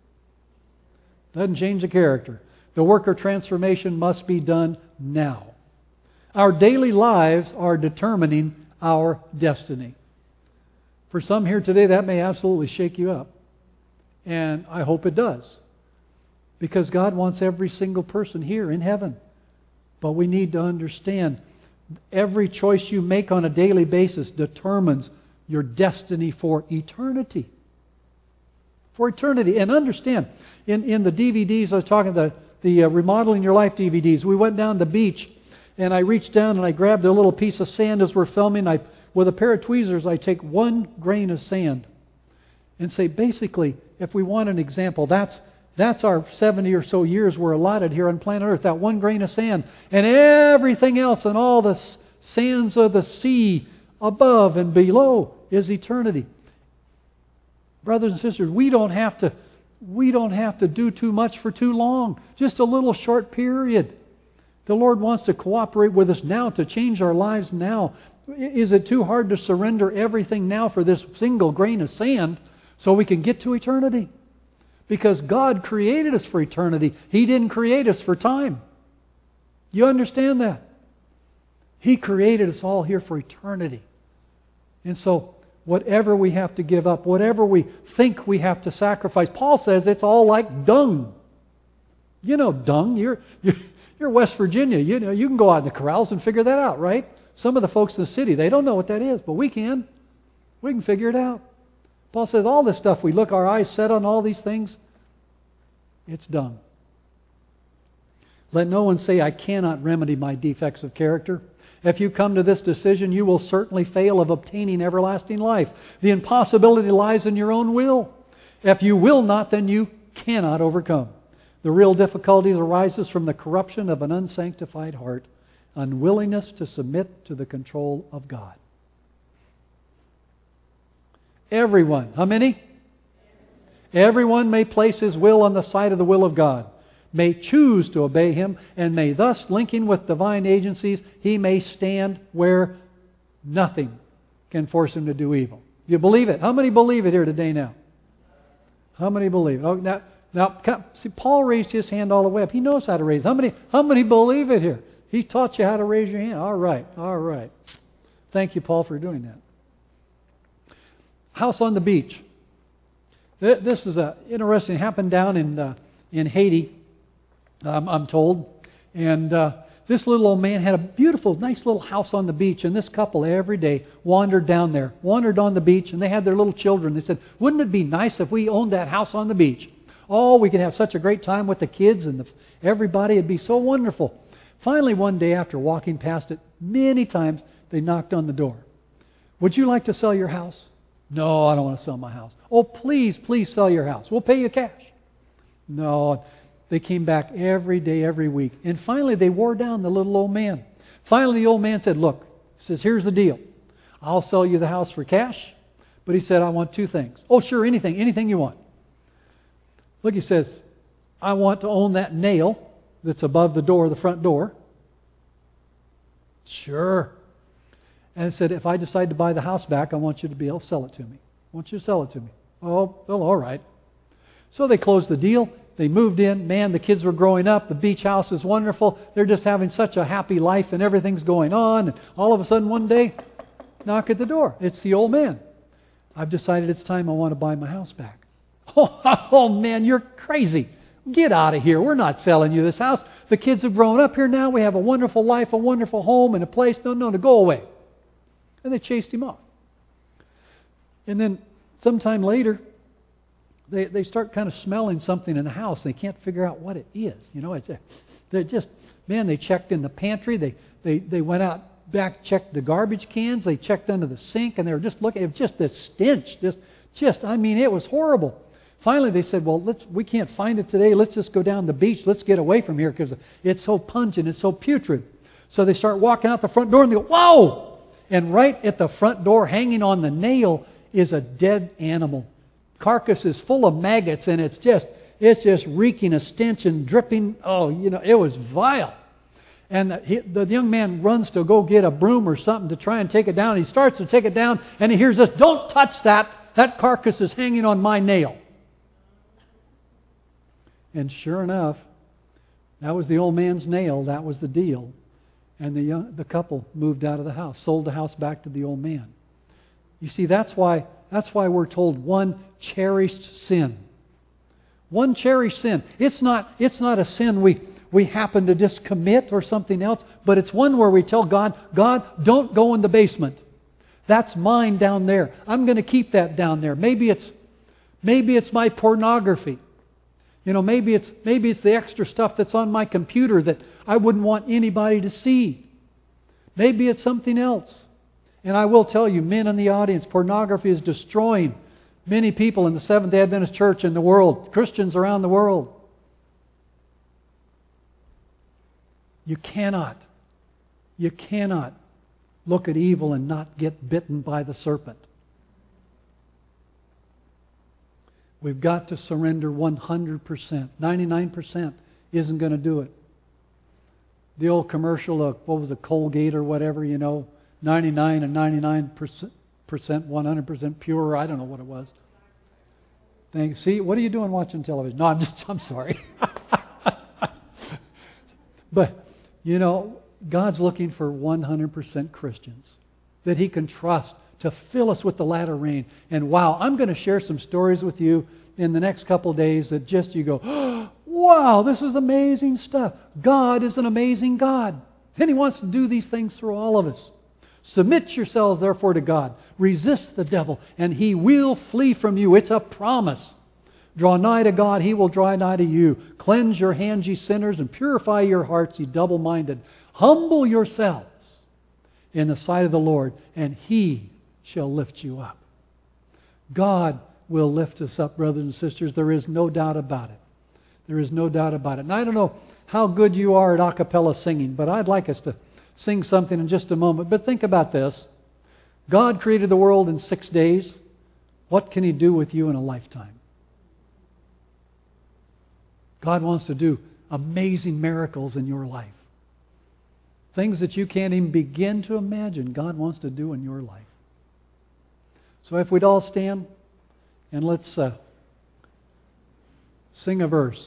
A: Doesn't change the character. The work of transformation must be done now. Our daily lives are determining our destiny. For some here today, that may absolutely shake you up. And I hope it does. Because God wants every single person here in heaven. But we need to understand every choice you make on a daily basis determines your destiny for eternity. For eternity. And understand, in, in the D V Ds, I was talking the, the uh, Remodeling Your Life D V Ds, we went down the beach and I reached down and I grabbed a little piece of sand as we're filming. I, with a pair of tweezers, I take one grain of sand and say, basically, if we want an example, that's That's our seventy or so years we're allotted here on planet Earth, that one grain of sand. And everything else and all the sands of the sea above and below is eternity. Brothers and sisters, we don't have to we don't have to do too much for too long. Just a little short period. The Lord wants to cooperate with us now, to change our lives now. Is it too hard to surrender everything now for this single grain of sand so we can get to eternity? Because God created us for eternity. He didn't create us for time. You understand that? He created us all here for eternity. And so, whatever we have to give up, whatever we think we have to sacrifice, Paul says it's all like dung. You know dung. You're, you're, you're West Virginia. You know, you can go out in the corrals and figure that out, right? Some of the folks in the city, they don't know what that is, but we can. We can figure it out. Paul says all this stuff, we look our eyes set on all these things, it's dung. Let no one say, I cannot remedy my defects of character. If you come to this decision, you will certainly fail of obtaining everlasting life. The impossibility lies in your own will. If you will not, then you cannot overcome. The real difficulty arises from the corruption of an unsanctified heart, unwillingness to submit to the control of God. Everyone, how many? Everyone may place his will on the side of the will of God, may choose to obey Him, and may thus, linking with divine agencies, he may stand where nothing can force him to do evil. Do you believe it? How many believe it here today now? How many believe it? Oh, now, now, see, Paul raised his hand all the way up. He knows how to raise. How many? How many believe it here? He taught you how to raise your hand. All right, all right. Thank you, Paul, for doing that. House on the beach. This is a interesting. It happened down in uh, in Haiti, um, I'm told, and uh, this little old man had a beautiful, nice little house on the beach, and this couple every day wandered down there, wandered on the beach, and they had their little children. They said, "Wouldn't it be nice if we owned that house on the beach? Oh, we could have such a great time with the kids and the, everybody. It'd be so wonderful." Finally, one day, after walking past it many times, they knocked on the door. "Would you like to sell your house?" "No, I don't want to sell my house." "Oh, please, please sell your house. We'll pay you cash." No, they came back every day, every week. And finally, they wore down the little old man. Finally, the old man said, "Look," he says, "here's the deal. I'll sell you the house for cash." But he said, "I want two things." "Oh, sure, anything, anything you want." Look, he says, "I want to own that nail that's above the door, the front door." "Sure." And said, "If I decide to buy the house back, I want you to be able to sell it to me. I want you to sell it to me." "Oh, well, all right." So they closed the deal. They moved in. Man, the kids were growing up. The beach house is wonderful. They're just having such a happy life and everything's going on. And all of a sudden one day, knock at the door. It's the old man. "I've decided it's time I want to buy my house back." "Oh, oh man, you're crazy. Get out of here. We're not selling you this house. The kids have grown up here now. We have a wonderful life, a wonderful home and a place. No, no, no, go away." And they chased him off. And then sometime later, they they start kind of smelling something in the house. They can't figure out what it is. You know, it's they just man. They checked in the pantry. They they they went out back, checked the garbage cans. They checked under the sink, and they were just looking. It was just this stench. Just just I mean, it was horrible. Finally, they said, "Well, let's we can't find it today. Let's just go down the beach. Let's get away from here because it's so pungent. It's so putrid." So they start walking out the front door, and they go, "Whoa!" And right at the front door, hanging on the nail, is a dead animal. Carcass is full of maggots, and it's just it's just reeking a stench and dripping. Oh, you know, it was vile. And the, he, the young man runs to go get a broom or something to try and take it down. He starts to take it down, and he hears this, "Don't touch that. That carcass is hanging on my nail." And sure enough, that was the old man's nail. That was the deal. And the young, the couple moved out of the house, sold the house back to the old man. You see, that's why that's why we're told one cherished sin. One cherished sin. It's not it's not a sin we we happen to just commit or something else, but it's one where we tell God, "God, don't go in the basement. That's mine down there. I'm going to keep that down there." Maybe it's maybe it's my pornography. You know, maybe it's maybe it's the extra stuff that's on my computer that I wouldn't want anybody to see. Maybe it's something else. And I will tell you, men in the audience, pornography is destroying many people in the Seventh-day Adventist Church in the world, Christians around the world. You cannot, you cannot look at evil and not get bitten by the serpent. We've got to surrender one hundred percent. ninety-nine percent isn't going to do it. The old commercial of, what was it, Colgate or whatever, you know, ninety-nine and ninety-nine percent, one hundred percent pure. I don't know what it was. Thanks. See, what are you doing watching television? No, I'm just, I'm sorry. But, you know, God's looking for one hundred percent Christians that He can trust to fill us with the latter rain. And wow, I'm going to share some stories with you in the next couple of days that just you go, oh, wow, this is amazing stuff. God is an amazing God. And He wants to do these things through all of us. Submit yourselves, therefore, to God. Resist the devil, and he will flee from you. It's a promise. Draw nigh to God, He will draw nigh to you. Cleanse your hands, ye sinners, and purify your hearts, ye double-minded. Humble yourselves in the sight of the Lord, and He shall lift you up. God will lift us up, brothers and sisters. There is no doubt about it. There is no doubt about it. And I don't know how good you are at a cappella singing, but I'd like us to sing something in just a moment. But think about this. God created the world in six days. What can He do with you in a lifetime? God wants to do amazing miracles in your life. Things that you can't even begin to imagine, God wants to do in your life. So if we'd all stand and let's uh, sing a verse.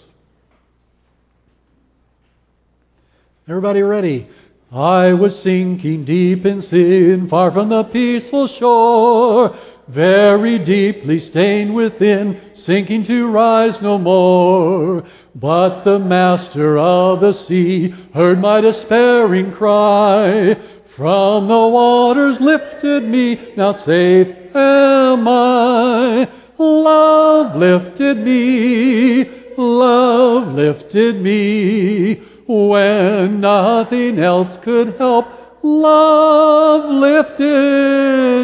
A: Everybody ready? I was sinking deep in sin, far from the peaceful shore, very deeply stained within, sinking to rise no more. But the Master of the sea heard my despairing cry. From the waters lifted me, now safe am I. Love lifted me, love lifted me. When nothing else could help, love lifted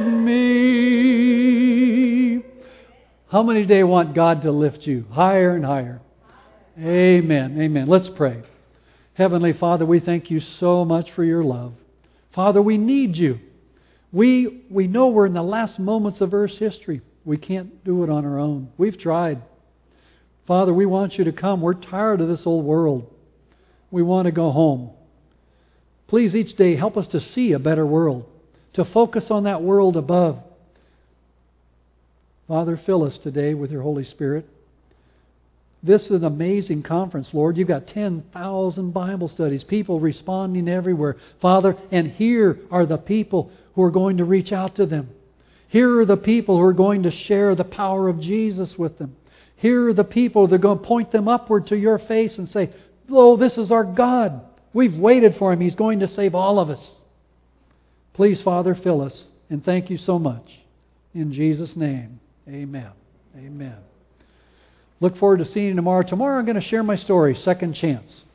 A: me. How many today want God to lift you higher and higher? Amen. Amen. Let's pray. Heavenly Father, we thank you so much for your love. Father, we need you. We, we know we're in the last moments of Earth's history. We can't do it on our own. We've tried. Father, we want you to come. We're tired of this old world. We want to go home. Please each day help us to see a better world, to focus on that world above. Father, fill us today with your Holy Spirit. This is an amazing conference, Lord. You've got ten thousand Bible studies, people responding everywhere. Father, and here are the people who are going to reach out to them. Here are the people who are going to share the power of Jesus with them. Here are the people that are going to point them upward to your face and say, "Oh, this is our God. We've waited for Him. He's going to save all of us." Please, Father, fill us. And thank you so much. In Jesus' name, amen. Amen. Look forward to seeing you tomorrow. Tomorrow I'm going to share my story, Second Chance.